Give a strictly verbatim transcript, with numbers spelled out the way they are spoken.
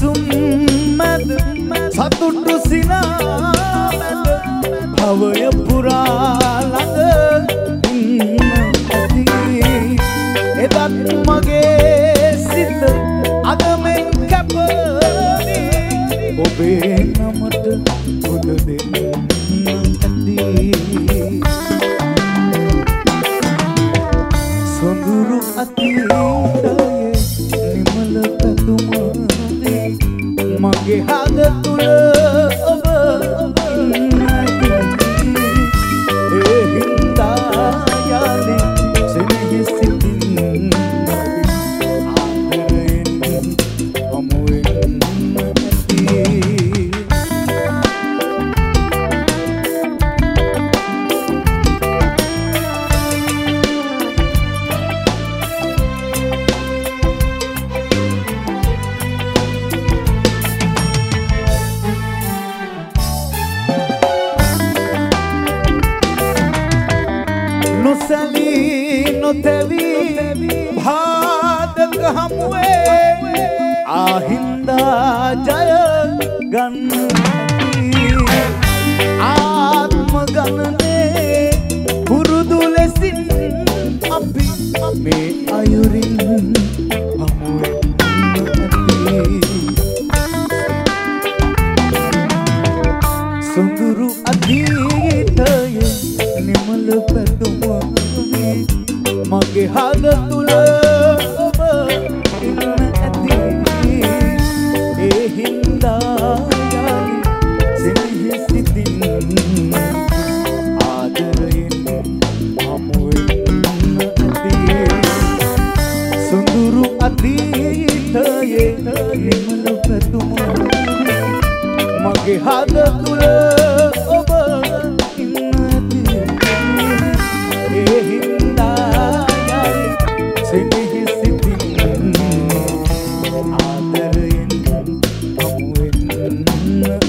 සුන්සුම් මැද සතුටු සිනා මැද භවය පුරා ළඟ ඉන්න ඇති එදත් මගේ සිත අද මෙන් කැපවී ඔබේ නමට පොද දෙන්න ඇති සොඳුරු අතීතයේ නිමල පැතුමේ මගේ හද තුල ඔබ ඒ හින්දා යාලි සෙනෙහි සිටින් ආදරයෙන් හමුවෙන් ඇති නොසැලී නොතැවී භාදක හමුවේ ආහින්දා ජය ගන්නති ආත්ම ගණනේ පුරුදු ලෙසින් අපි මේ අයුරින් හමුවෙන් ඇති සොඳුරු අතීතයේ නිමල පැතුමේ මගේ හද තුල ඔබ ඉන්න ඇති ඒ හින්දා යාලි සෙනෙහි සිටින් ආදරයෙන් හමුවෙන්න ඇති සොඳුරු අතීතයේ නිමල පැතුමේ මගේ හද තුල ඔබ ඒ හින්දා යාලි සෙනෙහි සිටින් ආදරයෙන් හමුවෙන්න